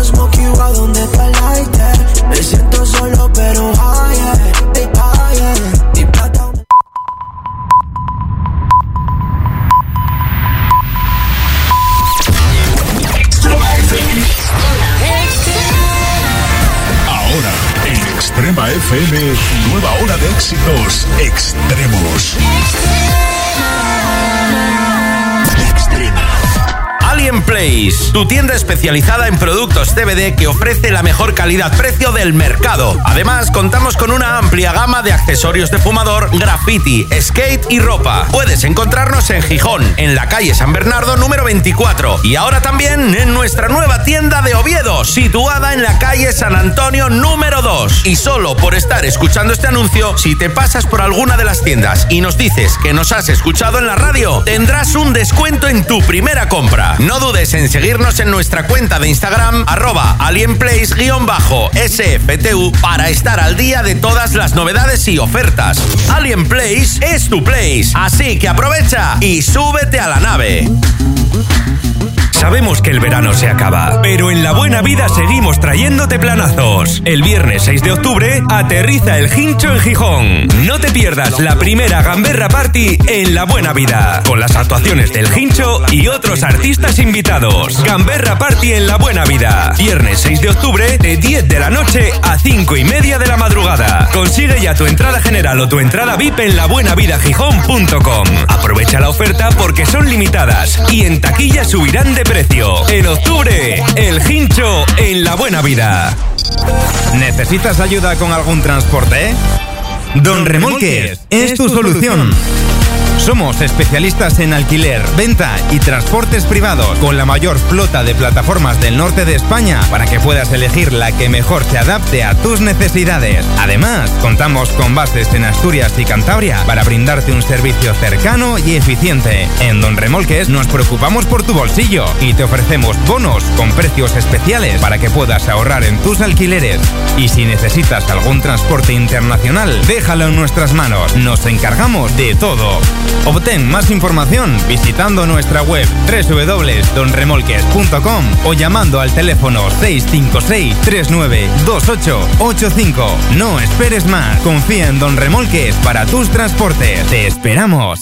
smoke you out, ¿dónde está el lighter? Me siento solo pero higher, higher. Mi plata. Ahora, en Extrema FM, nueva hora de éxitos extremos. Alien Place, tu tienda especializada en productos CBD que ofrece la mejor calidad-precio del mercado. Además, contamos con una amplia gama de accesorios de fumador, graffiti, skate y ropa. Puedes encontrarnos en Gijón, en la calle San Bernardo número 24. Y ahora también en nuestra nueva tienda de Oviedo, situada en la calle San Antonio número 2. Y solo por estar escuchando este anuncio, si te pasas por alguna de las tiendas y nos dices que nos has escuchado en la radio, tendrás un descuento en tu primera compra. No dudes en seguirnos en nuestra cuenta de Instagram @alienplace_SFTU para estar al día de todas las novedades y ofertas. Alien Place es tu place, así que aprovecha y súbete a la nave. Sabemos que el verano se acaba, pero en La Buena Vida seguimos trayéndote planazos. El viernes 6 de octubre aterriza el Hincho en Gijón. No te pierdas la primera Gamberra Party en La Buena Vida, con las actuaciones del Hincho y otros artistas invitados. Gamberra Party en La Buena Vida, viernes 6 de octubre de 10 de la noche a 5:30 de la madrugada. Consigue ya tu entrada general o tu entrada VIP en labuenavidagijón.com. Aprovecha la oferta porque son limitadas y en taquilla subirán de precio. En octubre, el Hincho en La Buena Vida. ¿Necesitas ayuda con algún transporte? Don Remolques es tu solución. Somos especialistas en alquiler, venta y transportes privados, con la mayor flota de plataformas del norte de España para que puedas elegir la que mejor se adapte a tus necesidades. Además, contamos con bases en Asturias y Cantabria para brindarte un servicio cercano y eficiente. En Don Remolques nos preocupamos por tu bolsillo y te ofrecemos bonos con precios especiales para que puedas ahorrar en tus alquileres. Y si necesitas algún transporte internacional, déjalo en nuestras manos. Nos encargamos de todo. Obtén más información visitando nuestra web www.donremolques.com o llamando al teléfono 656-392885. No esperes más. Confía en Don Remolques para tus transportes. ¡Te esperamos!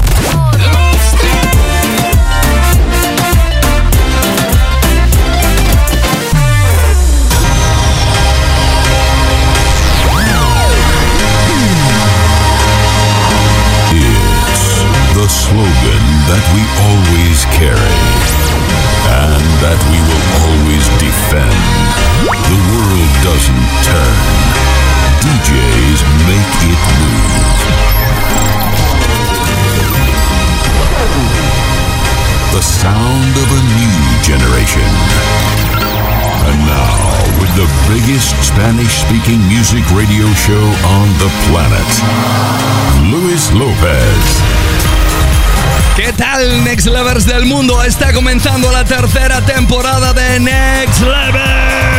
The slogan that we always carry and that we will always defend. The world doesn't turn. DJs make it move. The sound of a new generation. And now, with the biggest Spanish-speaking music radio show on the planet, Luis Lopez. ¿Qué tal, Next Levels del mundo? Está comenzando la tercera temporada de Next Level.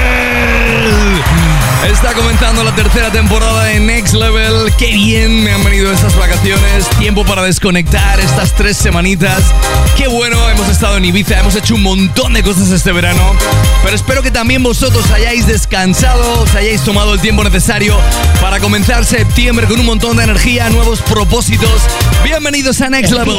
Está comenzando la tercera temporada de Next Level. Qué bien me han venido estas vacaciones. Tiempo para desconectar estas 3 semanitas. Qué bueno, hemos estado en Ibiza, hemos hecho un montón de cosas este verano. Pero espero que también vosotros hayáis descansado, os hayáis tomado el tiempo necesario para comenzar septiembre con un montón de energía, nuevos propósitos. Bienvenidos a Next Level.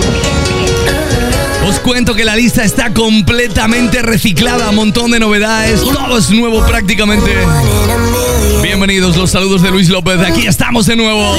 Os cuento que la lista está completamente reciclada, un montón de novedades, todo es nuevo prácticamente. Bienvenidos, los saludos de Luis López, aquí estamos de nuevo.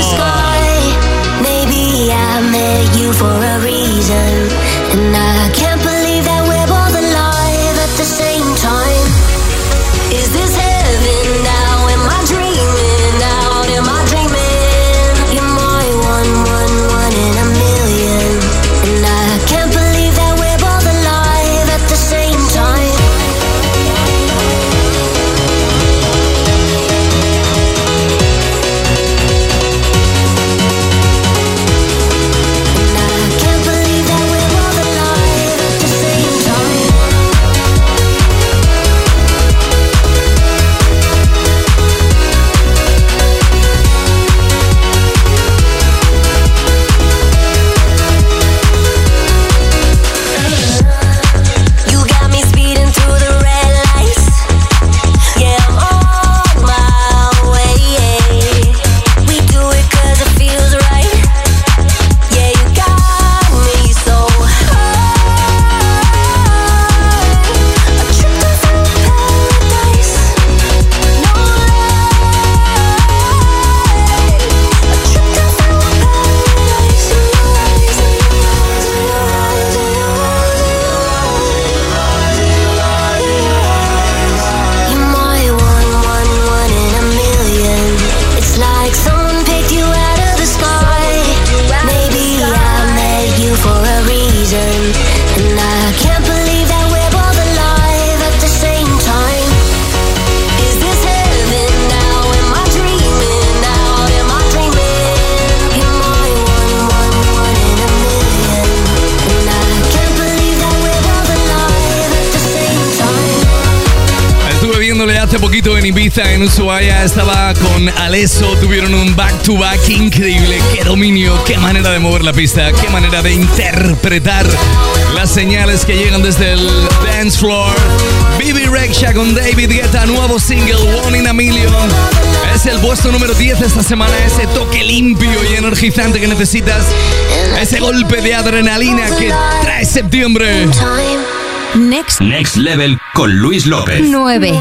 dándole hace poquito en Ibiza, en Ushuaia. Estaba con Alesso, tuvieron un back-to-back increíble. Qué dominio, qué manera de mover la pista, qué manera de interpretar las señales que llegan desde el dance floor. Bebe Rexha con David Guetta, nuevo single, One in a Million. Es el puesto número 10 esta semana, ese toque limpio y energizante que necesitas, ese golpe de adrenalina que trae septiembre. Next Level con Luis López. 9.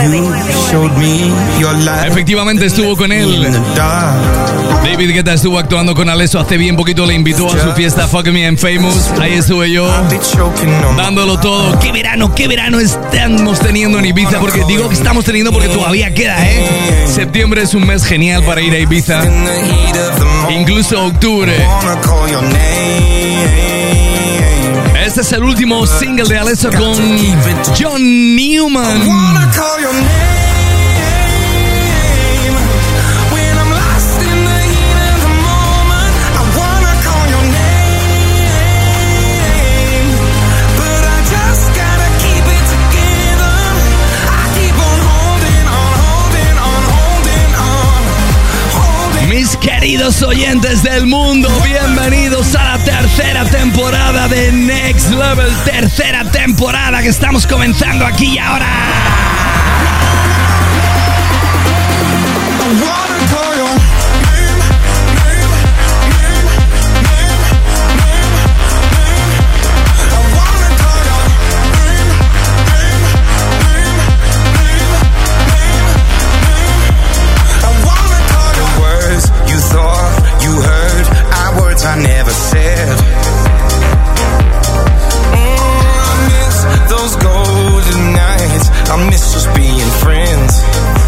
Efectivamente estuvo con él. David Guetta estuvo actuando con Alesso hace bien poquito, le invitó a su fiesta Fuck Me I'm Famous. Ahí estuve yo, dándolo todo. Qué verano estamos teniendo en Ibiza, porque digo que estamos teniendo porque todavía queda, Septiembre es un mes genial para ir a Ibiza, incluso octubre. Este es el último single de Alesso con John Newman. Mis queridos oyentes del mundo, bienvenidos a la tercera temporada de Next Level. Tercera temporada que estamos comenzando aquí y ahora. I never said. I miss those golden nights. I miss us being friends.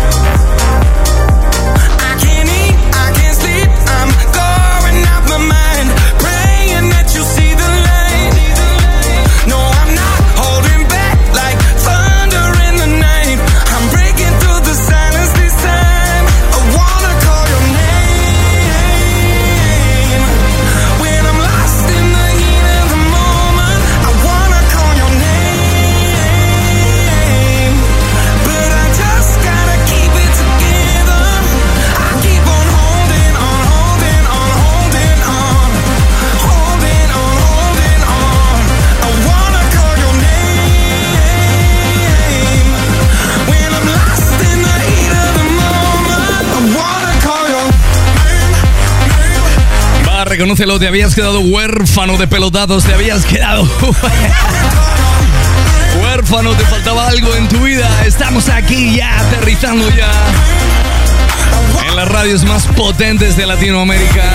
I can't eat, I can't sleep. I'm going out my mind, praying that you see the light. No, I'm not holding back like thunder in the night. I'm breaking through the silence this time. I wanna call your name. Reconócelo, te habías quedado huérfano de pelotazos, te habías quedado huérfano, te faltaba algo en tu vida. Estamos aquí ya, aterrizando ya en las radios más potentes de Latinoamérica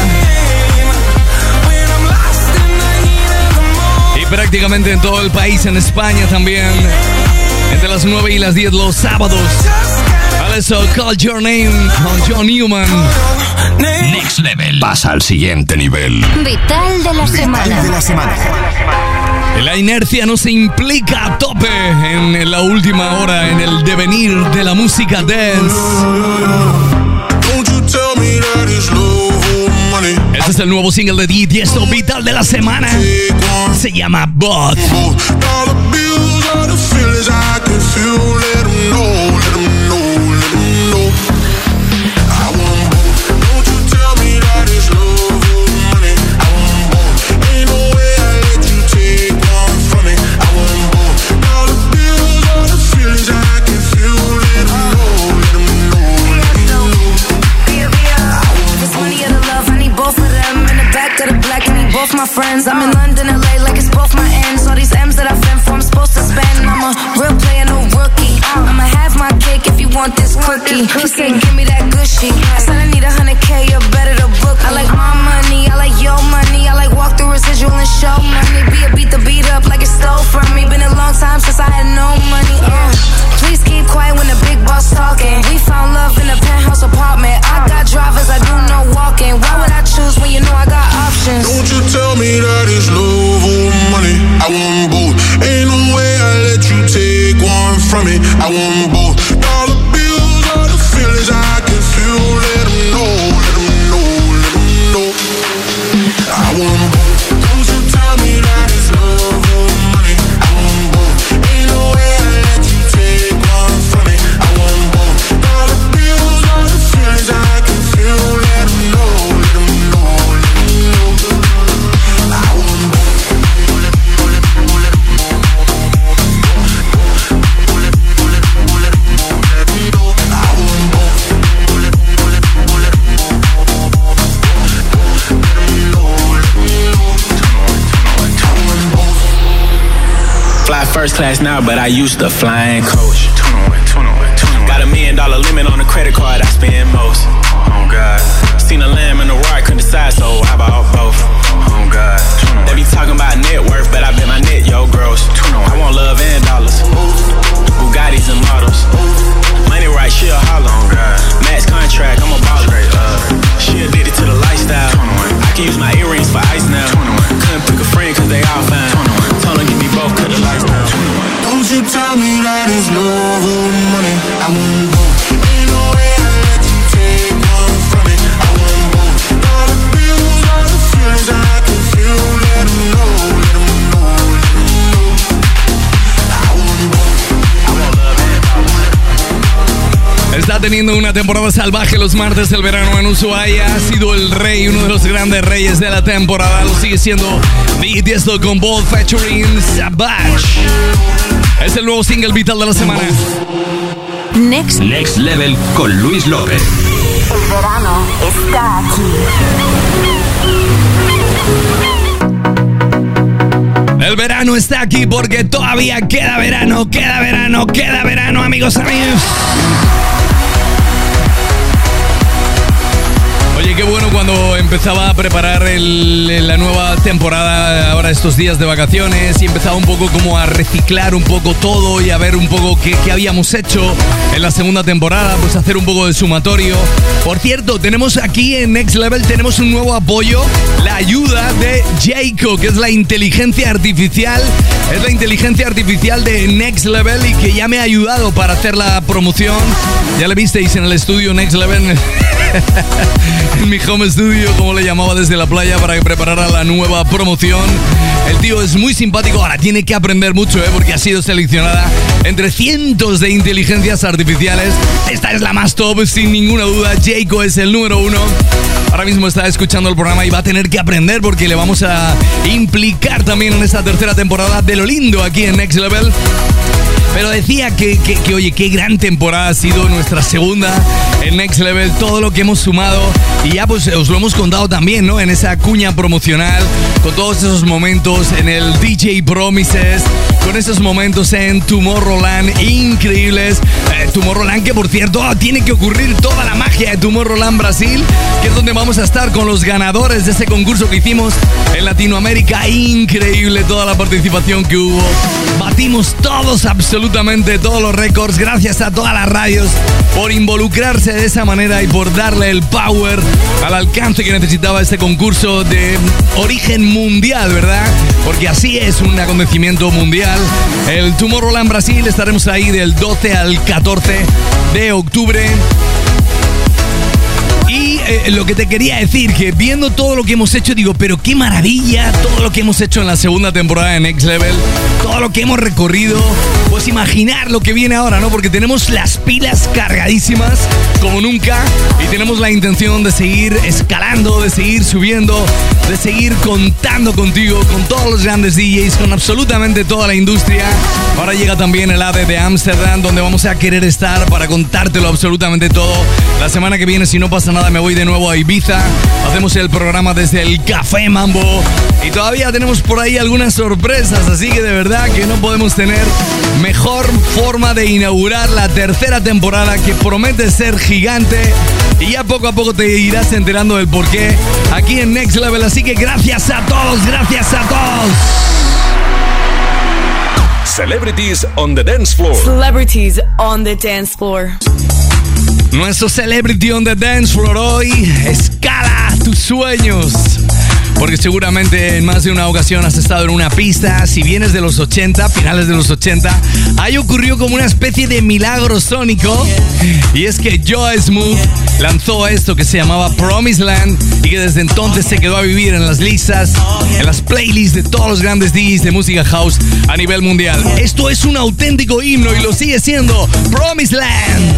y prácticamente en todo el país, en España también, entre las 9 y las 10 los sábados. Alesso, Call Your Name con John Newman. Next Level pasa al siguiente nivel. Vital de la semana. La inercia nos implica a tope en la última hora, en el devenir de la música dance. Este es el nuevo single de Tiesto, Vital de la semana. Se llama Both. Both my friends, I'm in London, LA, like it's both my ends. All these M's that I've been for, I'm supposed to spend. I'm a real player, no rookie. I'ma have my cake if you want this cookie. He said, give me that gushy. I said, I need 100K, you better to book. I like my money, I like your money. I like walk through residual and show money. Beat the beat up like it stole from me. Been a long time since I had no money. Please keep quiet when the big boss talking. We found love in a penthouse apartment. I got drivers, I do no walking. Why would I choose when you know I got options? Don't you tell me that it's love or money. I want both. Ain't no way I let you take one from me. I want both. Dollar bills are the feelings I can feel. Let them know, let them know, let them know. I want both. Don't you tell me that it's love or money. I want both. Ain't no way I let you take one from me. I first class now, but I used to flying coach. 21. Got $1 million limit on the credit card, I spend most. Oh God. Seen a lamb and a roar, couldn't decide, so I bought both. Oh God. They be talking about net worth, but I bet my net, yo, gross. I want love and dollars. Bugattis and models. Money right, she a holler. Oh God. Max contract, I'm a baller. She addicted to the lifestyle. I can use my earrings for ice now. Couldn't pick a friend cause they all fine. Told her give me both, cut the lights down. Don't you tell me that it's love or money. I want both. Ain't no way I let you take one from me. I want both. All the bills, all the feelings I can feel. Let them know, let them know, let them know. I want both. I want love and power. Está teniendo una temporada salvaje los martes del verano en Ushuaia. Ha sido el rey, uno de los grandes reyes de la temporada. Lo sigue siendo Big Tiesto con Bold featuring Savage. Es el nuevo single vital de la semana. Next Level con Luis López. El verano está aquí. El verano está aquí porque todavía queda verano, amigos. Oye, qué bueno cuando empezaba a preparar la nueva temporada, ahora estos días de vacaciones, y empezaba un poco como a reciclar un poco todo y a ver un poco qué habíamos hecho en la segunda temporada, pues hacer un poco de sumatorio. Por cierto, tenemos aquí en Next Level, tenemos un nuevo apoyo, la ayuda de Jayco, que es la inteligencia artificial, de Next Level y que ya me ha ayudado para hacer la promoción. Ya le visteis en el estudio Next Level. En mi home studio, como le llamaba desde la playa, para que preparara la nueva promoción. El tío es muy simpático, ahora tiene que aprender mucho, porque ha sido seleccionada entre cientos de inteligencias artificiales. Esta es la más top, sin ninguna duda. Jayco es el número 1. Ahora mismo está escuchando el programa y va a tener que aprender porque le vamos a implicar también en esta tercera temporada de Lo Lindo aquí en Next Level. Pero decía que oye, qué gran temporada ha sido nuestra segunda en Next Level, todo lo que hemos sumado, y ya pues os lo hemos contado también, ¿no? En esa cuña promocional, con todos esos momentos en el DJ Promises, con esos momentos en Tomorrowland increíbles. Tomorrowland, que por cierto tiene que ocurrir toda la magia de Tomorrowland Brasil, que es donde vamos a estar con los ganadores de ese concurso que hicimos en Latinoamérica. Increíble toda la participación que hubo. Batimos absolutamente todos los récords, gracias a todas las radios por involucrarse de esa manera y por darle el power al alcance que necesitaba este concurso de origen mundial, ¿verdad? Porque así es, un acontecimiento mundial. El Tomorrowland Brasil, estaremos ahí del 12 al 14 de octubre. Y lo que te quería decir, que viendo todo lo que hemos hecho, digo, pero qué maravilla todo lo que hemos hecho en la segunda temporada de Next Level, todo lo que hemos recorrido, pues imaginar lo que viene ahora, ¿no? Porque tenemos las pilas cargadísimas como nunca y tenemos la intención de seguir escalando, de seguir subiendo, de seguir contando contigo, con todos los grandes DJs, con absolutamente toda la industria. Ahora llega también el ADE de Ámsterdam, donde vamos a querer estar para contártelo absolutamente todo. La semana que viene, si no pasa nada, me voy de nuevo a Ibiza. Hacemos el programa desde el Café Mambo y todavía tenemos por ahí algunas sorpresas, así que de verdad que no podemos tener mejor forma de inaugurar la tercera temporada, que promete ser gigante, y ya poco a poco te irás enterando del porqué aquí en Next Level. Así que gracias a todos, gracias a todos. Celebrities on the dance floor. Celebrities on the dance floor. Nuestro Celebrity on the Dance Floor hoy, escala tus sueños. Porque seguramente en más de una ocasión has estado en una pista. Si vienes de los 80, finales de los 80, ahí ocurrió como una especie de milagro sónico. Y es que Joe Smooth lanzó esto que se llamaba Promised Land, y que desde entonces se quedó a vivir en las listas, en las playlists de todos los grandes DJs de música house a nivel mundial. Esto es un auténtico himno y lo sigue siendo. Promised Land.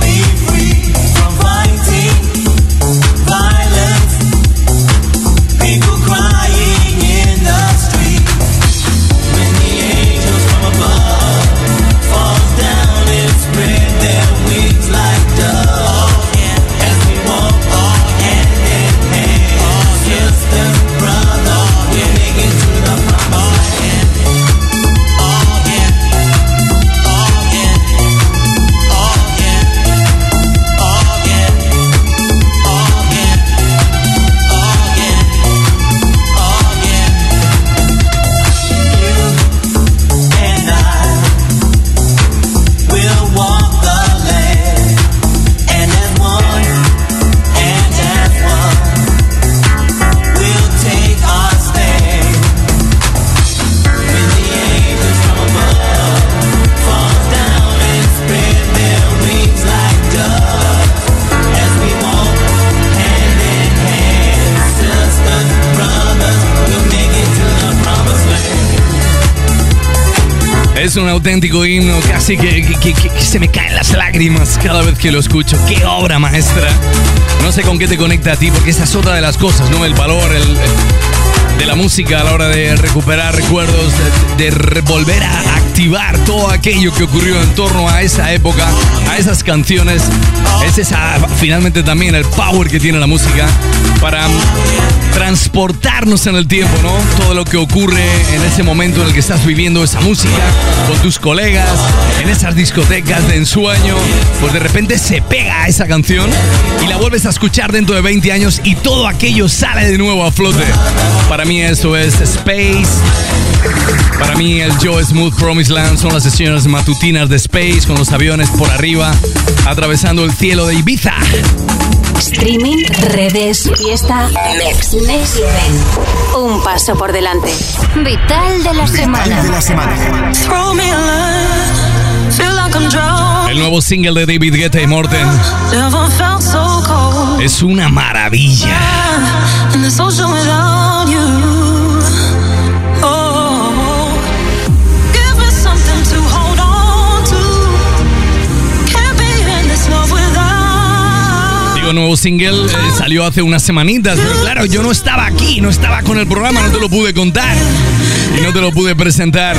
Be Es un auténtico himno, casi que se me caen las lágrimas cada vez que lo escucho. ¡Qué obra maestra! No sé con qué te conecta a ti, porque esa es otra de las cosas, ¿no? El valor de la música a la hora de recuperar recuerdos, de volver a activar todo aquello que ocurrió en torno a esa época, a esas canciones. Es esa, finalmente, también el power que tiene la música para transportarnos en el tiempo, ¿no? Todo lo que ocurre en ese momento en el que estás viviendo esa música con tus colegas, en esas discotecas de ensueño, pues de repente se pega a esa canción y la vuelves a escuchar dentro de 20 años y todo aquello sale de nuevo a flote. Para mí eso es Space. Para mí el Joe Smooth Promised Land son las sesiones matutinas de Space con los aviones por arriba atravesando el cielo de Ibiza. Streaming, redes, fiesta, Next Level. Un paso por delante. Vital de la semana. El nuevo single de David Guetta y Morten es una maravilla. Nuevo single salió hace unas semanitas, pero claro, yo no estaba aquí, no estaba con el programa, no te lo pude contar y no te lo pude presentar.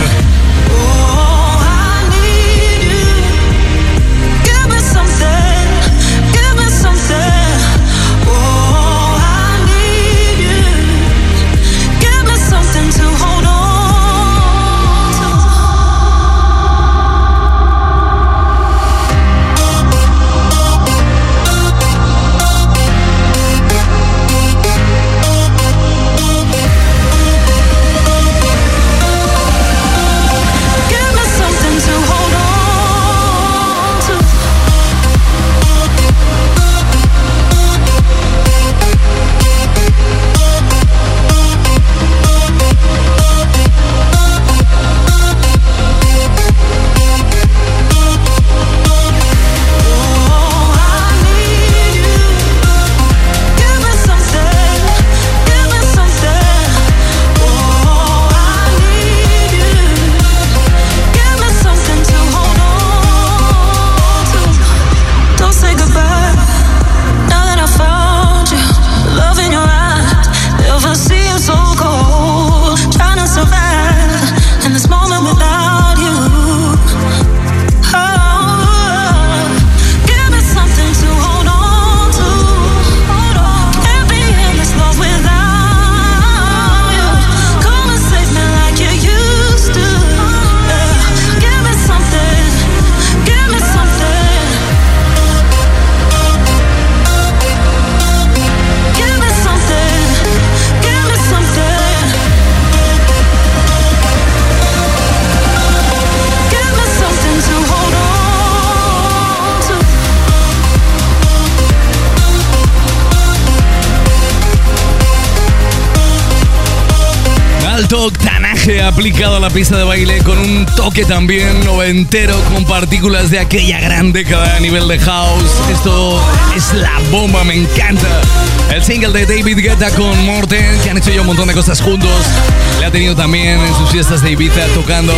Octanaje aplicado a la pista de baile con un toque también noventero con partículas de aquella gran década a nivel de house. Esto es la bomba, me encanta. El single de David Guetta con Morten, que han hecho ya un montón de cosas juntos. Le ha tenido también en sus fiestas de Ibiza tocando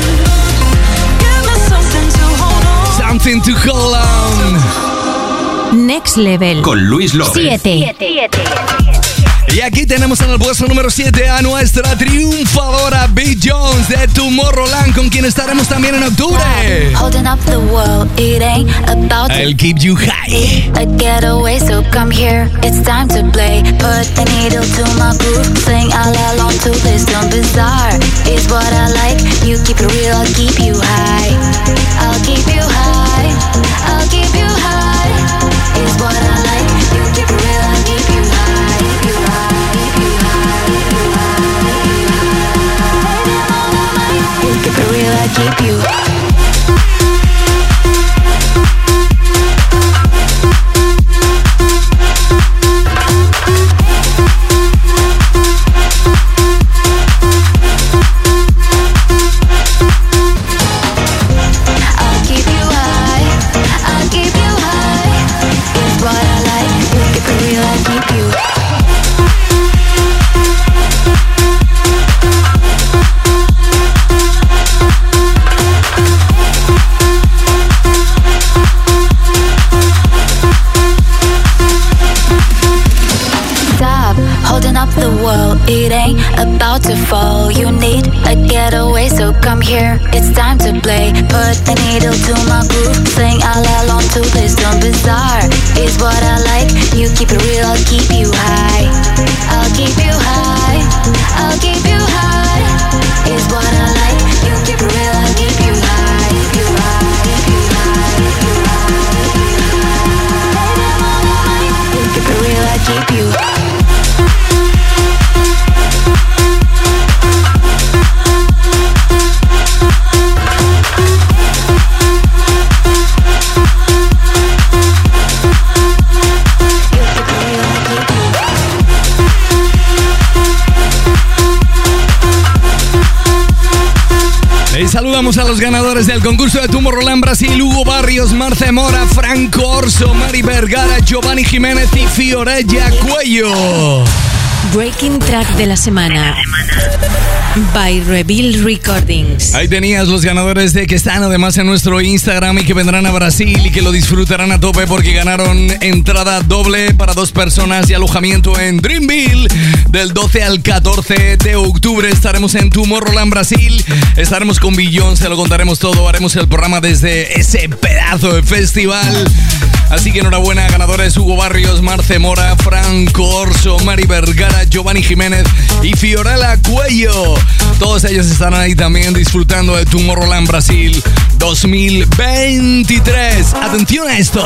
Something to Hold On. Next Level con Luis López. 7. Y aquí tenemos en el puesto número 7 a nuestra triunfadora Big Jones de Tomorrowland, con quien estaremos también en octubre. I'll keep you high. A getaway, so come here, it's time to play. Put the needle to my groove, sing all along to this dumb bizarre. It's what I like, you keep it real, I'll keep you high. I'll keep you high, I'll keep you high. It's what I like, you keep it real, I'll keep you high. Keep you high. Keep it real, I keep you. a getaway, so come here, it's time to play. Put the needle to my groove, sing all along to this dumb bizarre. Is what I like, you keep it real, I'll keep you high. I'll keep you high, I'll keep you high. Is what I like, you keep it real, I'll keep you high. Keep you high, keep you high, keep you high. You keep it real, I'll keep you high. Y saludamos a los ganadores del concurso de Tomorrowland Brasil: Hugo Barrios, Marce Mora, Franco Orso, Mari Vergara, Giovanni Jiménez y Fiorella Cuello. Breaking Track de la semana by Reveal Recordings. Ahí tenías los ganadores de que están además en nuestro Instagram y que vendrán a Brasil y que lo disfrutarán a tope porque ganaron entrada doble para 2 personas y alojamiento en Dreamville. Del 12 al 14 de octubre estaremos en Tomorrowland Brasil. Estaremos con Billón, se lo contaremos todo. Haremos el programa desde ese pedazo de festival. Así que enhorabuena, ganadores: Hugo Barrios, Marce Mora, Franco Orso, Mari Vergara, Giovanni Jiménez y Fiorella Cuello. Todos ellos están ahí también disfrutando de Tomorrowland Brasil 2023. Atención a esto.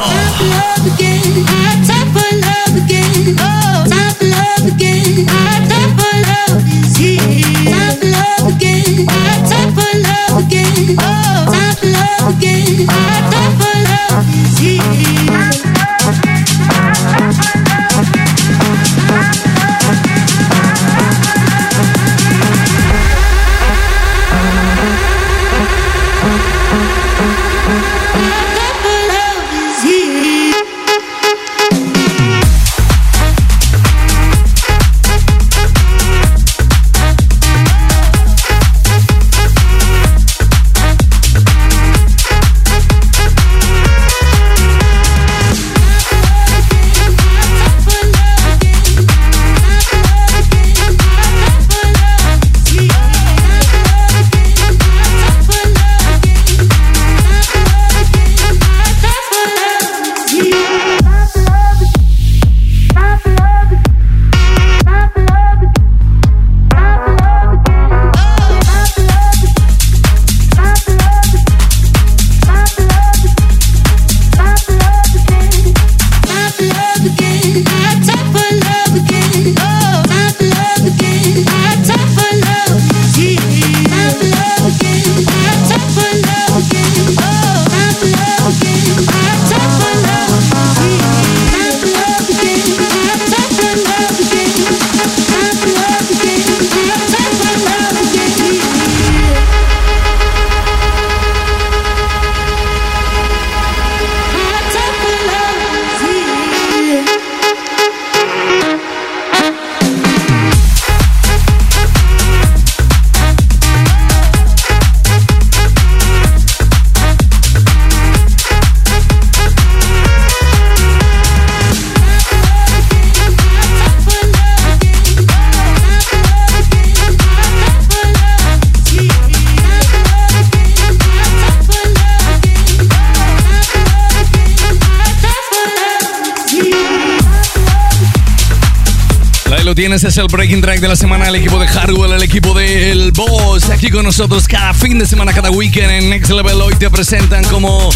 Tienes, es el Breaking Track de la semana. El equipo de Hardwell, el equipo de El Boss, aquí con nosotros cada fin de semana, cada weekend en Next Level. Hoy te presentan como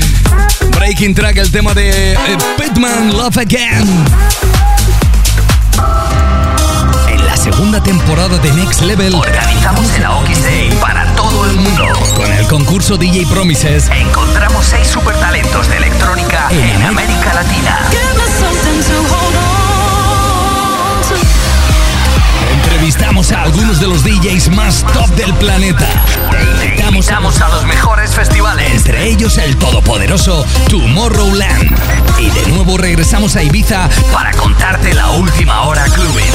Breaking Track el tema de Pitman, Love Again. En la segunda temporada de Next Level organizamos el Aoki Day para todo el mundo. Con el concurso DJ Promises encontramos 6 supertalentos de electrónica en América Latina. Entrevistamos a algunos de los DJs más top del planeta. Te invitamos a los mejores festivales, entre ellos el todopoderoso Tomorrowland. Y de nuevo regresamos a Ibiza para contarte la última hora clubbing.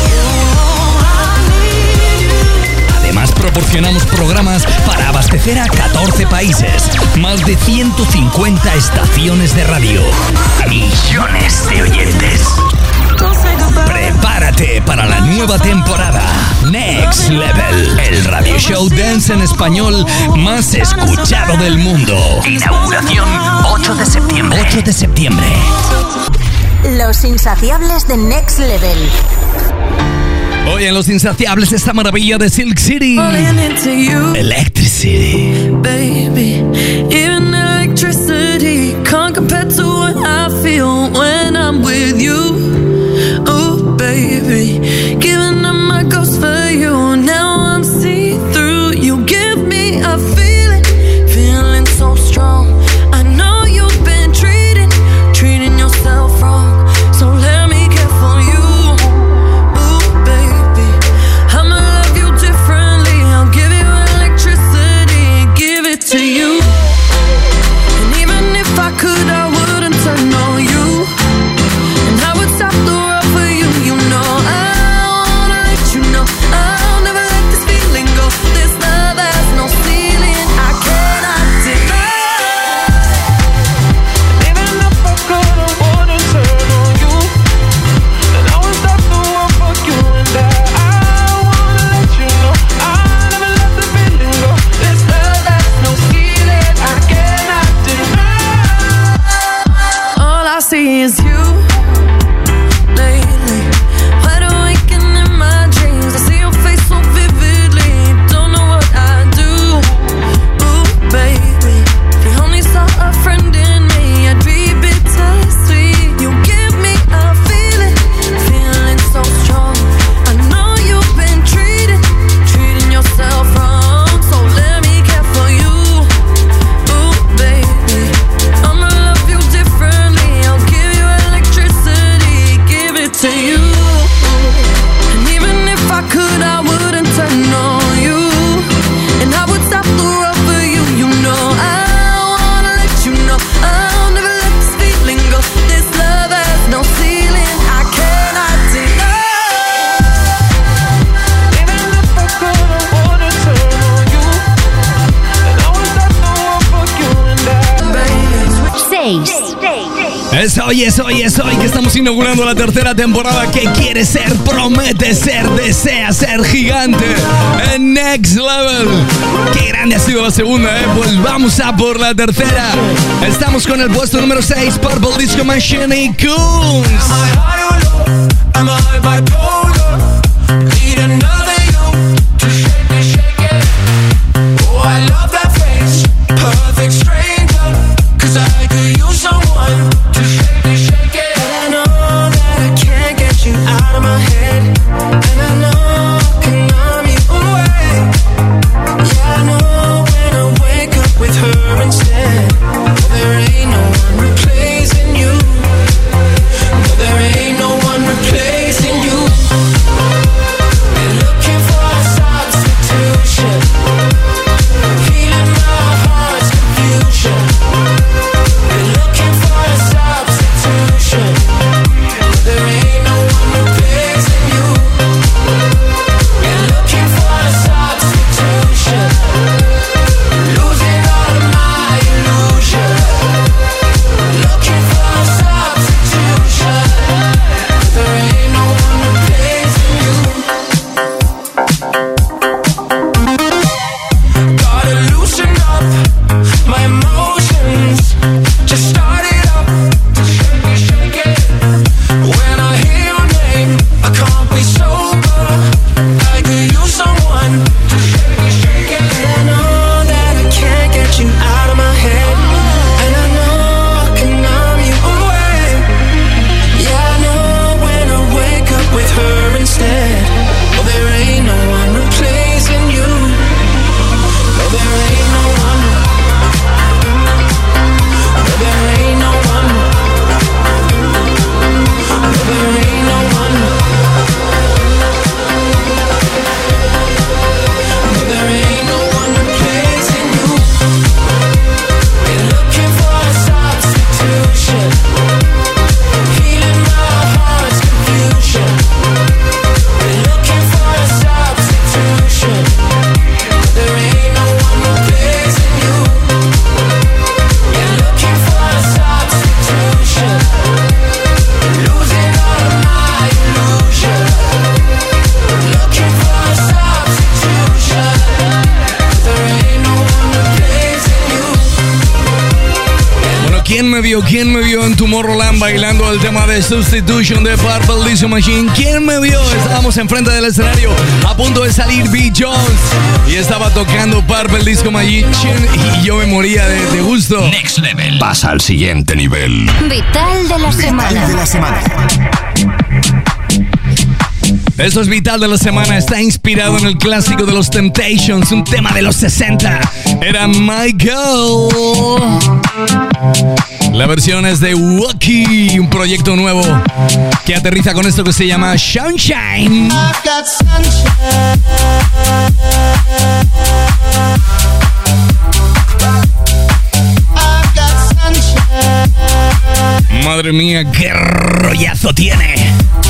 Además proporcionamos programas para abastecer a 14 países, más de 150 estaciones de radio, millones de oyentes. Prepárate para la nueva temporada. Next Level, el radio show dance en español más escuchado del mundo. Inauguración 8 de septiembre. 8 de septiembre. Los insaciables de Next Level. Hoy en Los Insaciables esta maravilla de Silk City. Electricity. Baby, even electricity can't compare to what I feel when I'm with you. Oh, baby, giving up my ghost for you. Now I'm see-through. You give me a feeling so strong. I know you've been treating yourself wrong. So let me care for you. To you, and even if I could, I wouldn't turn on you, and I would stop the world for you. You know I wanna let you know I'll never let this feeling go. This love has no ceiling, I cannot deny. Even if I could, I wouldn't turn on you, and I would stop the world for you. And I wanna let you know I'll never let the feeling go. This love has no ceiling, I cannot deny. All I see is you lately, wide awake and in my dreams. I see your face so vividly, don't know what I do. Ooh, baby, if you only saw a friend in me, I'd be bittersweet. You give me a feeling so strong. I know you've been treating yourself wrong. So let me care for you. Ooh, baby, I'ma love you differently. I'll give you electricity, give it to you. And even if I could, I wouldn't turn on you, and I would stop the world for you. You know I wanna let you know I'll never let this feeling go. This love has no ceiling, I cannot deny. Even if I could, I wouldn't turn on you, and I would stop the world for you. And 6. Es hoy que estamos inaugurando la tercera temporada. Que quiere ser, promete ser, desea ser gigante en Next Level. Qué grande ha sido la segunda, pues vamos a por la tercera. Estamos con el puesto número 6, Purple Disco Machine y Kunz. Am I bipolar? Need another you to shake it, shake it. Oh, I love that face, perfect stranger. 'Cause I could use someone to shake it, shake it. And I know that I can't get you out of my head, and I know I can numb you away. Yeah, I know when I wake up with her instead. There ain't no one replacing you. No, there ain't no one replacing you. ¿Quién me vio en Tomorrowland bailando el tema de Substitution de Purple Disco Machine? ¿Quién me vio? Estábamos enfrente del escenario, a punto de salir B. Jones y estaba tocando Purple Disco Machine y yo me moría de gusto. Next Level. Pasa al siguiente nivel. Vital de la semana. Esto es Vital de la semana. Está inspirado en el clásico de los Temptations, un tema de los 60. Era My Girl. La versión es de Wookie, un proyecto nuevo que aterriza con esto que se llama Sunshine. I've got sunshine. I've got sunshine. Madre mía, qué rollazo tiene.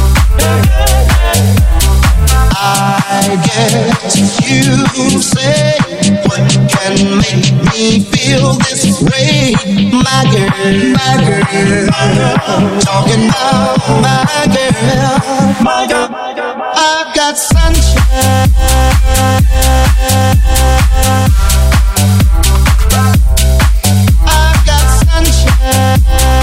I guess you say what can make me feel this way, my girl, talking about my girl, I've got sunshine. I've got sunshine.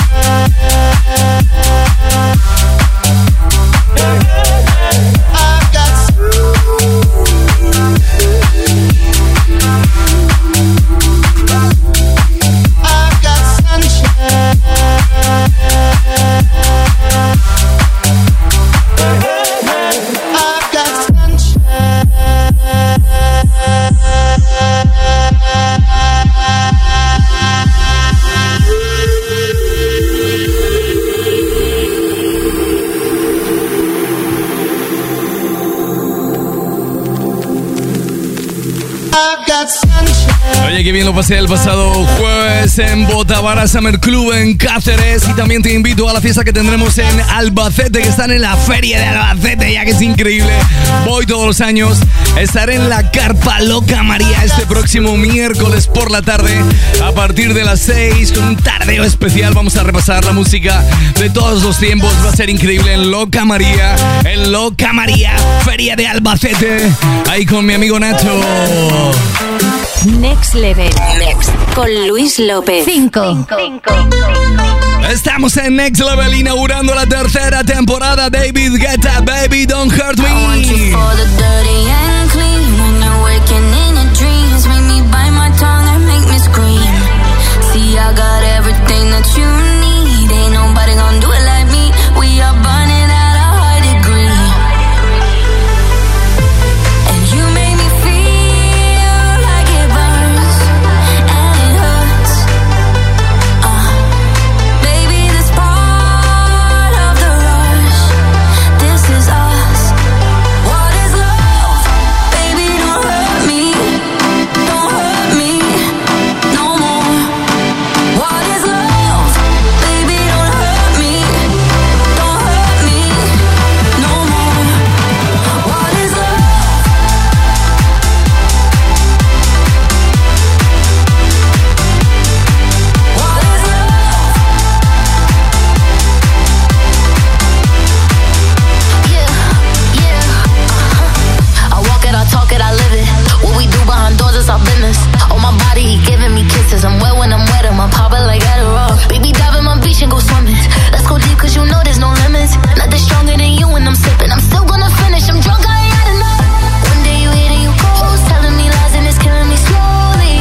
Oye, qué bien lo pasé el pasado jueves en Botavara Summer Club en Cáceres. Y también te invito a la fiesta que tendremos en Albacete, que están en la feria de Albacete, ya que es increíble. Voy todos los años. Estaré en la Carpa Loca María este próximo miércoles por la tarde a partir de las 6 con un tardeo especial. Vamos a repasar la música de todos los tiempos. Va a ser increíble en Loca María, feria de Albacete. Ahí con mi amigo Nacho. Next Level. Next. Con Luis López. 5. Estamos en Next Level inaugurando la tercera temporada. David Guetta, Baby Don't Hurt Me. I want you for the dirty and clean. When you're waking in your dreams, make me bite my tongue and make me scream. See, I got everything that you need. Ain't nobody gonna do it like me. We are burning at a high degree. And you make me feel like it burns and it hurts. Baby, this part of the rush. This is us. What is love? Baby, don't hurt me. Don't hurt me no more. What is love? Baby, don't hurt me. Don't hurt me no more. What is love? What is love? I walk it, I talk it, I live it. What we do behind doors is our business. On my body, he giving me kisses. I'm wet when I'm wet, I'm pop it like Adderall. Baby, dive in my beach and go swimming. Let's go deep, cause you know there's no limits. Nothing stronger than you when I'm sipping. I'm still gonna finish, I'm drunk, I ain't had enough. One day you hit and you cold, telling me lies and it's killing me slowly.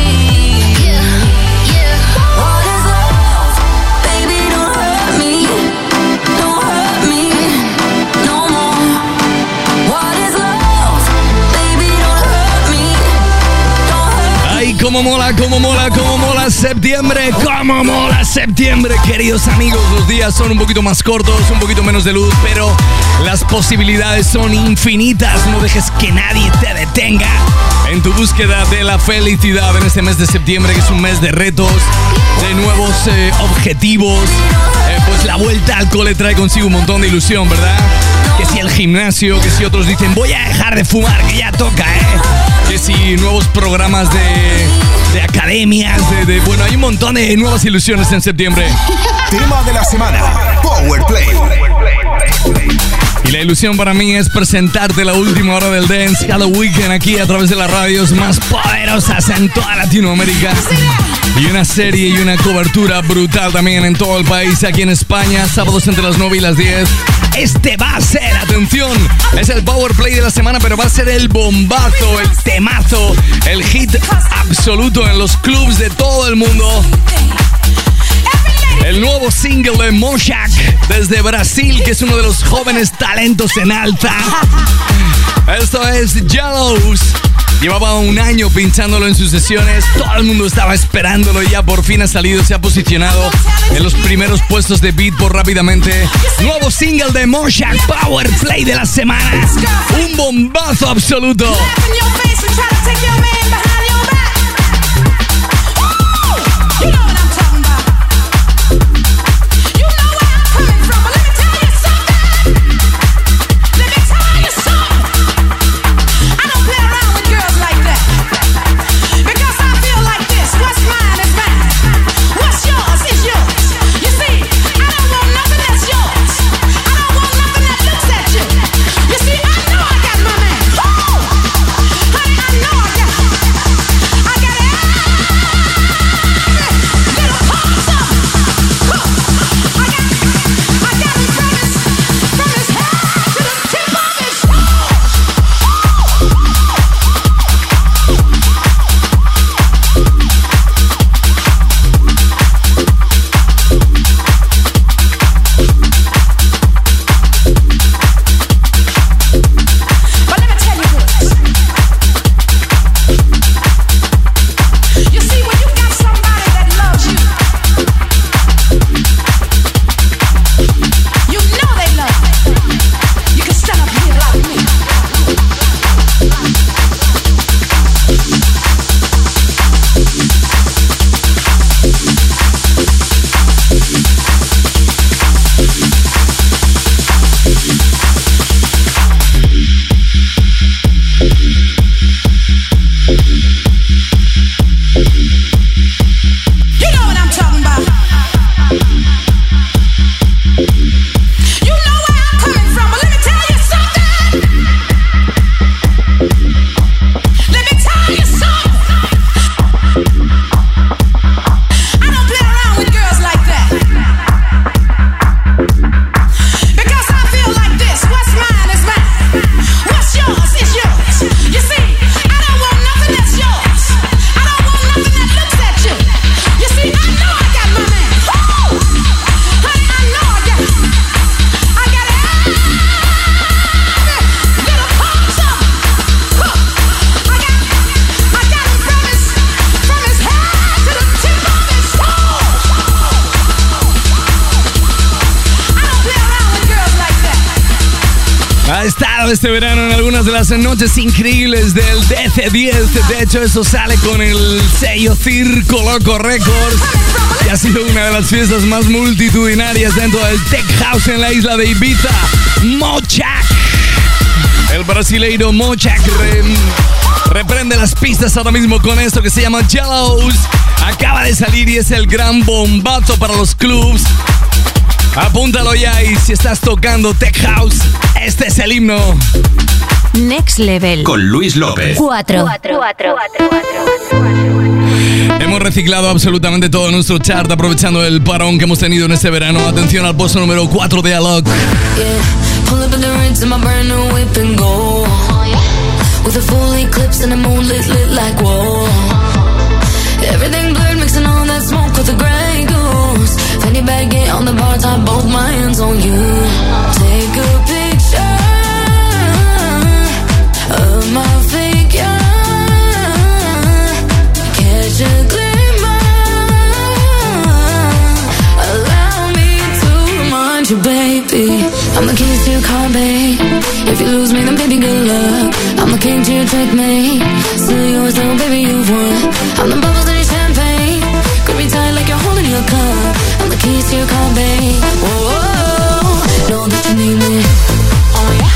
What is love? Baby, don't hurt me. Don't hurt me no more. What is love? Baby, don't hurt me. Don't hurt me. Ay, cómo mola, cómo mola, cómo mola septiembre, cómo mola septiembre, queridos amigos. Los días son un poquito más cortos, un poquito menos de luz, pero las posibilidades son infinitas. No dejes que nadie te detenga en tu búsqueda de la felicidad en este mes de septiembre, que es un mes de retos, de nuevos objetivos. Pues la vuelta al cole trae consigo un montón de ilusión, ¿verdad? Que si el gimnasio, que si otros dicen voy a dejar de fumar, que ya toca, que si nuevos programas de academias, bueno, hay un montón de nuevas ilusiones en septiembre. Tema de la semana, Power Play. Y la ilusión para mí es presentarte la última hora del Dance cada weekend aquí a través de las radios más poderosas en toda Latinoamérica. Y una serie y una cobertura brutal también en todo el país, aquí en España, sábados entre las 9 y las 10. Este va a ser, atención, es el Power Play de la semana, pero va a ser el bombazo, el temazo, el hit absoluto en los clubs de todo el mundo. El nuevo single de Moshak desde Brasil, que es uno de los jóvenes talentos en alza. Esto es Yellows. Llevaba un año pinchándolo en sus sesiones, todo el mundo estaba esperándolo y ya por fin ha salido, se ha posicionado en los primeros puestos de Beatport rápidamente. Nuevo single de Moshak, Power Play de la semana. Un bombazo absoluto. Ha estado este verano en algunas de las noches increíbles del DC10. De hecho, eso sale con el sello Circo Loco Records. Y ha sido una de las fiestas más multitudinarias dentro del Tech House en la isla de Ibiza. Moshak. El brasileiro Moshak reprende las pistas ahora mismo con esto que se llama Yellows. Acaba de salir y es el gran bombazo para los clubs. Apúntalo ya y si estás tocando Tech House, este es el himno. Next Level. Con Luis López. 4. Hemos reciclado absolutamente todo nuestro chart aprovechando el parón que hemos tenido en este verano. Atención al puesto número 4 de Alok. Pull up in the rinse in my brand new whip and go. With a full eclipse and the moon lit like whoa. Everything blurred, mixing all that smoke with the Grey Goose. Fanny bag, get on the bar top, both my hands on you. Take a picture of my figure. Catch a glimmer. Allow me to remind you, baby. I'm the keys to your car, babe. If you lose me, then baby, good luck. I'm the king to your checkmate. Still yours, though, baby, you've won. I'm the bubbles in your champagne. Grip me tight like you're holding your cup. I'm the keys to your car, babe. Whoa, know that you need me. Oh yeah.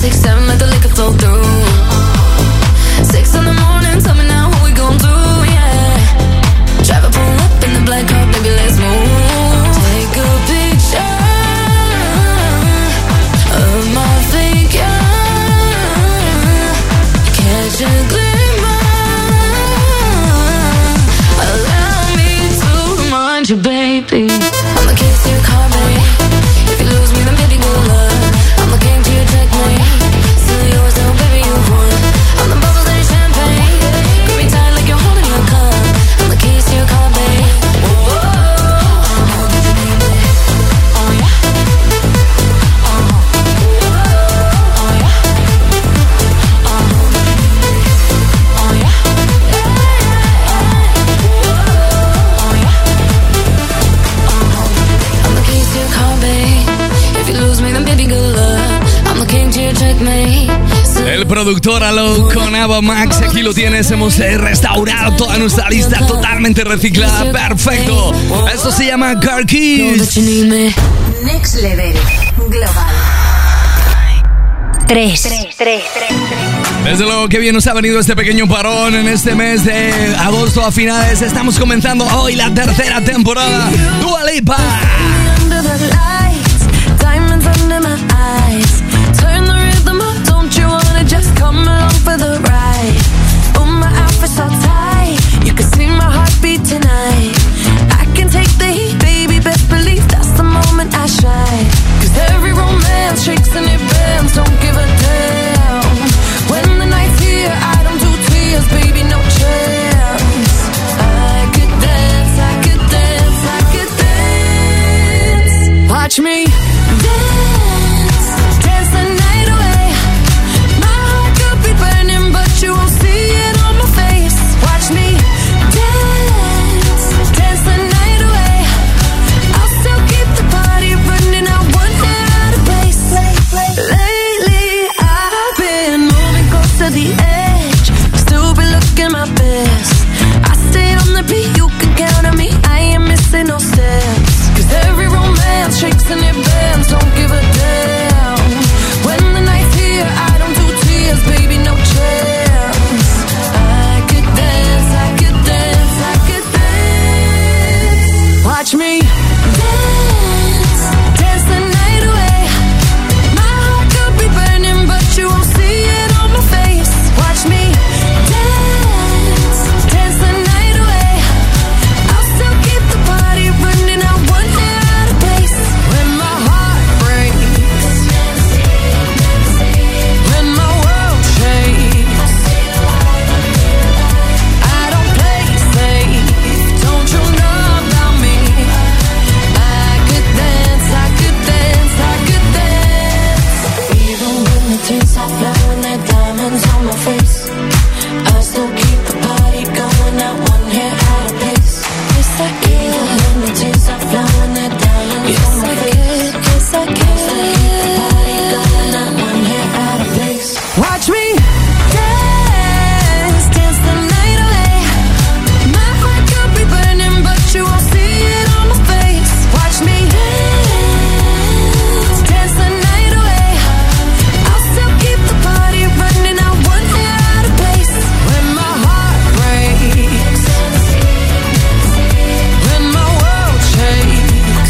6, 7, let the liquor flow through. 6 in the morning, tell me now what we gon' do, yeah. Drive a pull up in the black car, baby, let's move. Take a picture of my figure. Catch a glimmer. Allow me to remind you, baby. I'm the keys to your car, baby. If you lose me, then baby, good luck. I'm the king to your checkmate. Still yours, now, baby, you won. I'm the bubbles in your champagne. Grip me tight like you're holding your cup. I'm the keys to your car, baby. Whoa. Oh, yeah. El productor Alok con Ava Max, aquí lo tienes, hemos restaurado toda nuestra lista totalmente reciclada, perfecto. Esto se llama Car Keys. Next Level Global 3. Desde luego que bien nos ha venido este pequeño parón en este mes de agosto a finales. Estamos comenzando hoy la tercera temporada. Dua Lipa. Just come along for the ride. Oh, my outfit's so tight. You can see my heartbeat tonight. I can take the heat, baby. Best believe that's the moment I shine. 'Cause every romance shakes and it bends. Don't give a damn. When the night's here, I don't do tears, baby. No chance. I could dance, I could dance, I could dance. Watch me dance, dance the night away. You won't see it on my face. Watch me dance, dance the night away. I'll still keep the party running. I want it out of place. Lately I've been moving close to the edge. Still be looking my best. I stay on the beat, you can count on me. I ain't missing no steps. 'Cause every romance shakes and it bends. Don't give a damn. When the night's here, I don't do tears, baby, no chance. Watch me dance, dance the night away. My heart could be burning, but you won't see it on my face. Watch me dance, dance the night away. I'll still keep the party running. I want it out of place. When my heart breaks, when my world shakes, I don't play safe. Don't you know? Tears are flowing, they're diamonds on my face. I still keep the party going, not one hair out of place. Yes, I can. Even when the tears are flowing, they're diamonds on my face. Yes, I can. Still keep the party going, not one hair out of place. Watch me dance, dance the night away. My heart could be burning, but you won't see it on my face. Watch me dance, dance the night away. I'll still keep the party running. I want it out of place. When my heart breaks, when my world shakes,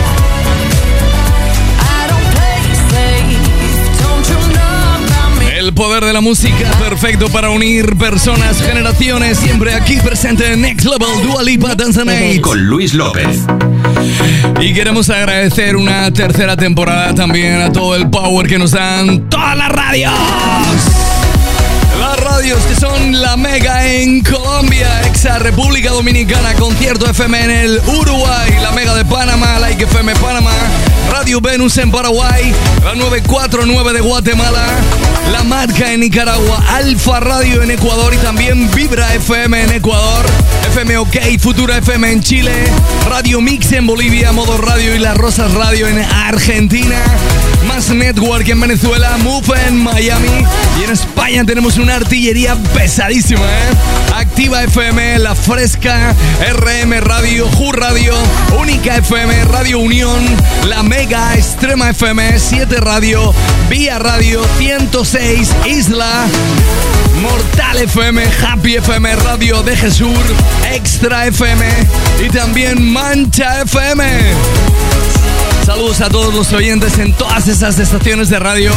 I don't play safe. Don't you know about me? El poder de la música, perfecto para unir personas, generaciones, siempre aquí presente en Next Level, Dua Lipa, Dance the Night. Con Luis López. Y queremos agradecer una tercera temporada también a todo el power que nos dan todas las radios. Las radios que son La Mega en Colombia, Exa República Dominicana, Concierto FM en el Uruguay, La Mega de Panamá, Like FM Panamá, Radio Venus en Paraguay, la 949 de Guatemala, La Marca en Nicaragua, Alfa Radio en Ecuador y también Vibra FM en Ecuador, FM OK, Futura FM en Chile, Radio Mix en Bolivia, Modo Radio y Las Rosas Radio en Argentina, Más Network en Venezuela, Move en Miami y en España tenemos una artillería pesadísima, Activa FM, La Fresca, RM Radio, Ju Radio, Única FM, Radio Unión, La Mega, Extrema FM, 7 Radio, Vía Radio, 106, Isla, Mortal FM, Happy FM, Radio de Jesús, Extra FM y también Mancha FM. Saludos a todos los oyentes en todas esas estaciones de radio.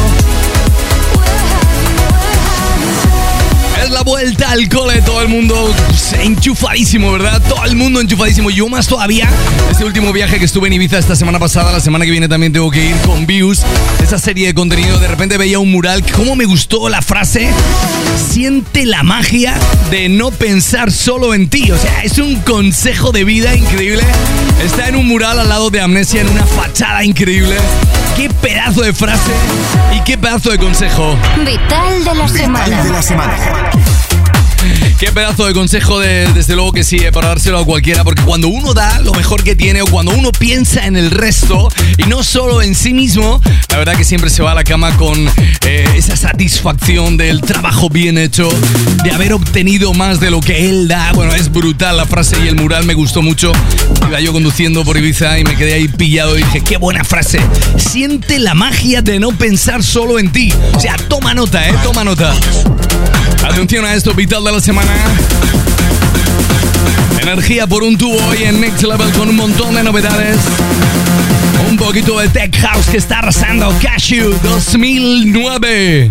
Es la vuelta al cole, todo el mundo enchufadísimo, ¿verdad? Todo el mundo enchufadísimo. Yo más todavía, este último viaje que estuve en Ibiza esta semana pasada, la semana que viene también tengo que ir con Views, esa serie de contenido. De repente veía un mural, cómo me gustó la frase, siente la magia de no pensar solo en ti. O sea, es un consejo de vida increíble. Está en un mural al lado de Amnesia, en una fachada increíble. Qué pedazo de frase y qué pedazo de consejo. Vital de la semana. Vital de la semana. Qué pedazo de consejo, desde luego que sí, para dárselo a cualquiera, porque cuando uno da lo mejor que tiene o cuando uno piensa en el resto y no solo en sí mismo, la verdad que siempre se va a la cama con esa satisfacción del trabajo bien hecho, de haber obtenido más de lo que él da. Bueno, es brutal la frase y el mural me gustó mucho. Iba yo conduciendo por Ibiza y me quedé ahí pillado y dije, qué buena frase. Siente la magia de no pensar solo en ti. O sea, toma nota, toma nota. Atención a esto, vital de la semana. Energía por un tubo hoy en Next Level con un montón de novedades. Un poquito de Tech House que está arrasando. Cashew 2009.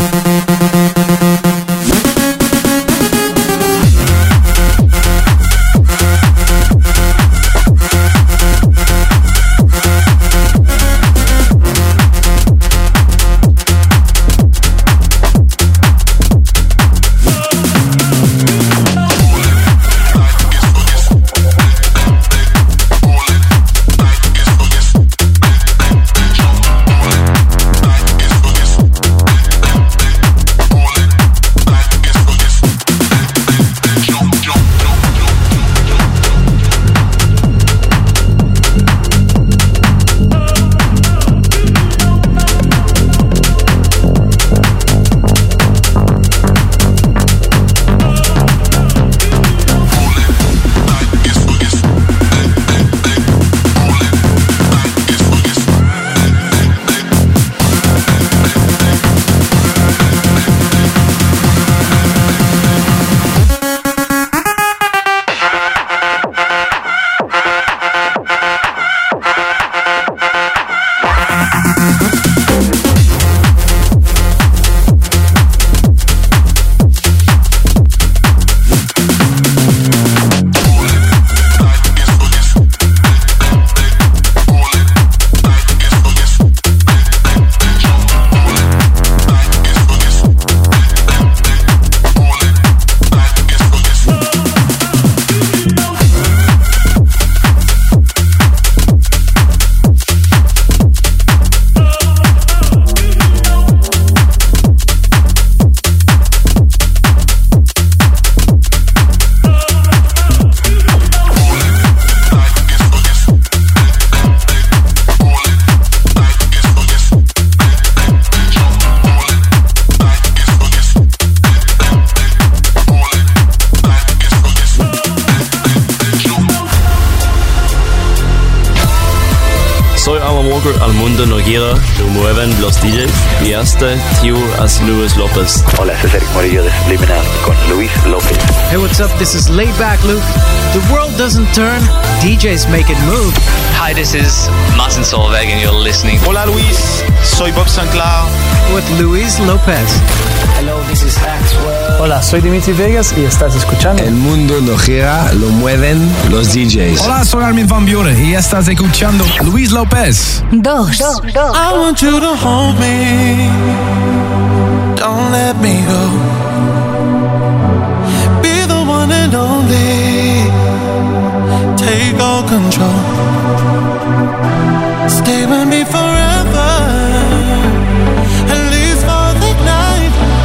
Al mundo no gira, lo mueven los DJs. Y este tío es Luis López. Hola, es Eric Morillo de Subliminal con Luis López. Hey, what's up? This is Laid Back Luke. The world doesn't turn, DJs make it move. Hi, this is Martin Solveig and you're listening. Hola Luis, soy Bob Sinclair. With Luis López. Hello, this is Axwell. Hola, soy Dimitri Vegas y estás escuchando. El mundo no gira, lo mueven los DJs. Hola, soy Armin van Buren y estás escuchando Luis López. 2. I want you to hold me. Don't let me go. Be the one and only. Take all control. Stay with me forever. At least for the night.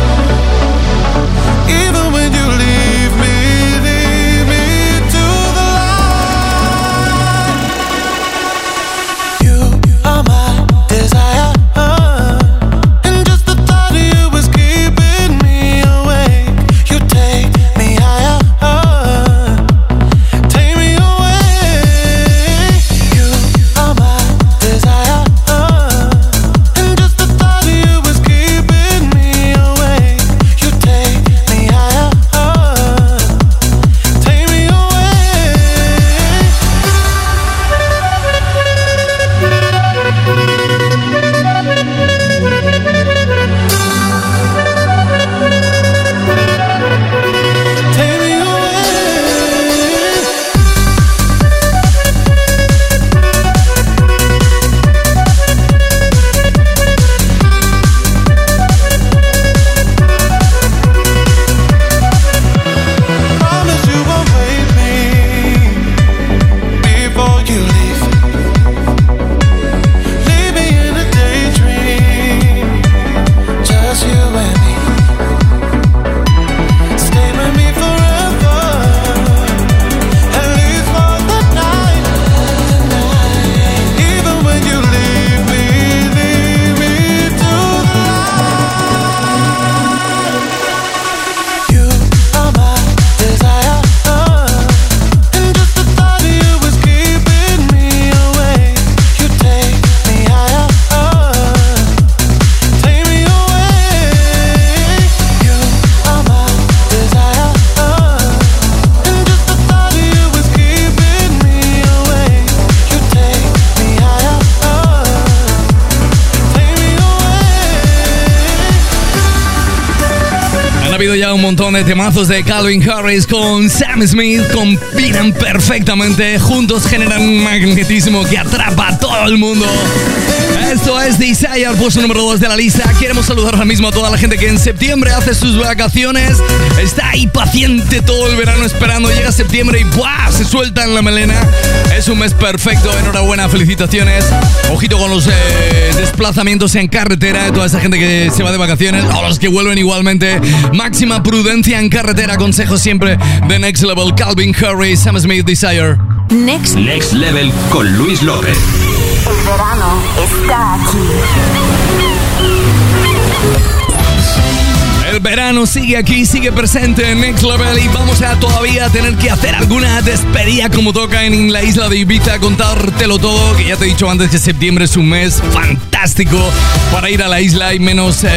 Ha habido ya un montón de temazos de Calvin Harris con Sam Smith, combinan perfectamente, juntos generan un magnetismo que atrapa a todo el mundo. Esto es Desire, puesto número 2 de la lista. Queremos saludar ahora mismo a toda la gente que en septiembre hace sus vacaciones, está ahí paciente todo el verano esperando, llega septiembre y ¡buah! Se suelta en la melena. Es un mes perfecto, enhorabuena, felicitaciones. Ojito con los desplazamientos en carretera de toda esa gente que se va de vacaciones o los que vuelven igualmente. Máxima prudencia en carretera, consejo siempre de Next Level, Calvin Harris, Sam Smith, Desire. Next Level con Luis López. El verano está aquí. El verano sigue aquí, sigue presente en Next Level y vamos a todavía tener que hacer alguna despedida como toca en la isla de Ibiza, contártelo todo, que ya te he dicho antes que septiembre es un mes fantástico para ir a la isla, hay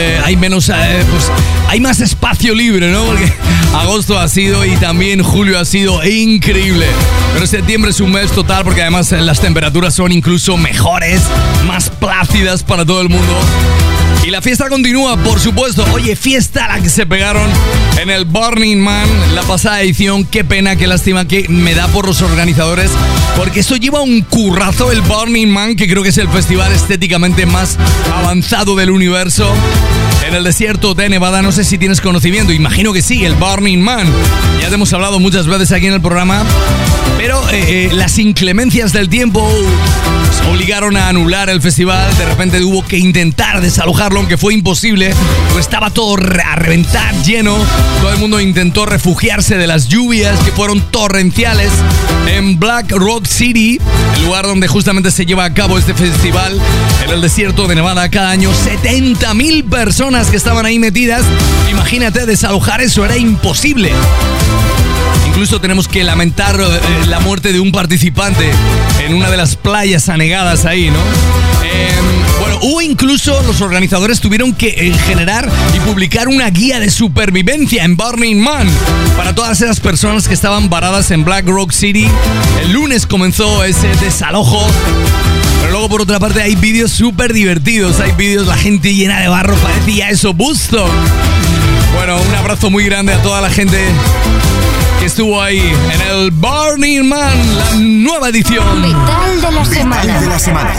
más espacio libre, ¿no? Porque agosto ha sido y también julio ha sido increíble, pero septiembre es un mes total porque además las temperaturas son incluso mejores, más plácidas para todo el mundo. Y la fiesta continúa, por supuesto. Oye, fiesta la que se pegaron en el Burning Man, la pasada edición. Qué pena, qué lástima que me da por los organizadores, porque esto lleva un currazo, el Burning Man, que creo que es el festival estéticamente más avanzado del universo. En el desierto de Nevada, no sé si tienes conocimiento, imagino que sí, el Burning Man. Ya te hemos hablado muchas veces aquí en el programa, pero las inclemencias del tiempo obligaron a anular el festival. De repente hubo que intentar desalojarlo, aunque fue imposible, pues estaba todo a reventar, lleno. Todo el mundo intentó refugiarse de las lluvias que fueron torrenciales en Black Rock City, el lugar donde justamente se lleva a cabo este festival en el desierto de Nevada. Cada año 70.000 personas que estaban ahí metidas. Imagínate, desalojar eso era imposible. Incluso tenemos que lamentar la muerte de un participante en una de las playas anegadas ahí, ¿no? O incluso los organizadores tuvieron que generar y publicar una guía de supervivencia en Burning Man para todas esas personas que estaban varadas en Black Rock City. El lunes comenzó ese desalojo. Pero luego, por otra parte, hay vídeos súper divertidos. Hay vídeos, la gente llena de barro, parecía eso Woodstock. Bueno, un abrazo muy grande a toda la gente que estuvo ahí en el Burning Man, la nueva edición. Vital de la semana. Vital de la semana.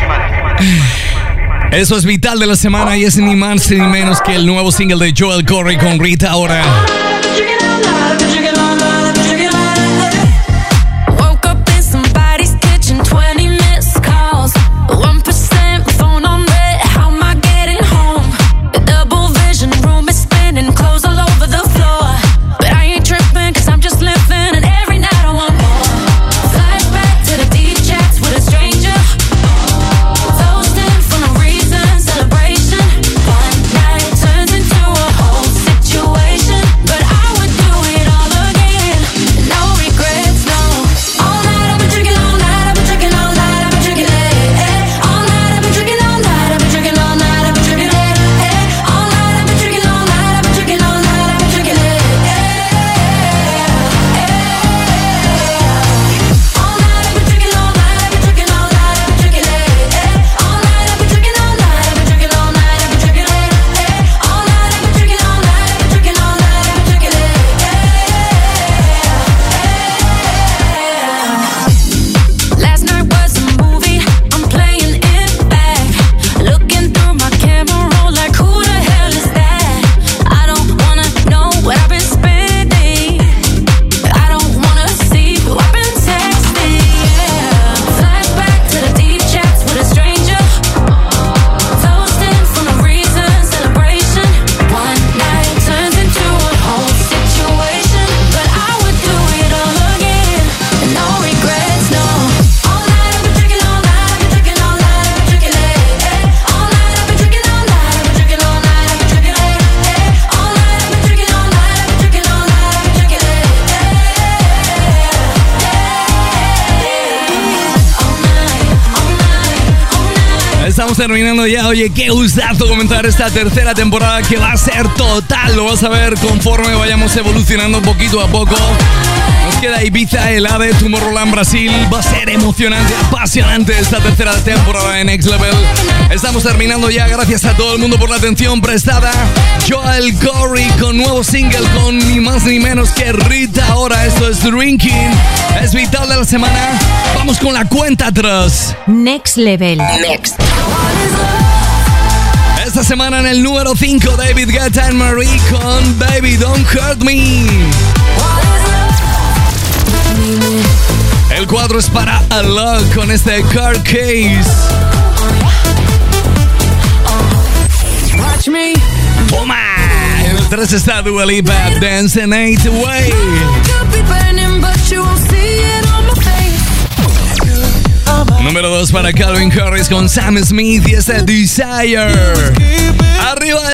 Eso es Vital de la semana y es ni más ni menos que el nuevo single de Joel Corry con Rita Ora. But terminando ya. Oye, qué gustazo comenzar esta tercera temporada que va a ser total. Lo vas a ver conforme vayamos evolucionando poquito a poco. Nos queda Ibiza, el AVE, Tomorrowland, Brasil. Va a ser emocionante, apasionante esta tercera temporada de Next Level. Estamos terminando ya. Gracias a todo el mundo por la atención prestada. Joel Corey con nuevo single con ni más ni menos que Rita Ora. Esto es Drinking. Es vital de la semana. Vamos con la cuenta atrás. Next Level. Next. Esta semana en el número 5, David Guetta and Marie con Baby Don't Hurt Me. El 4 es para Alok con este Card Case. ¡Toma! En el 3 está Dua Lipa, Dancing Ain't Away. Número 2 para Calvin Harris con Sam Smith y ese Desire. Arriba.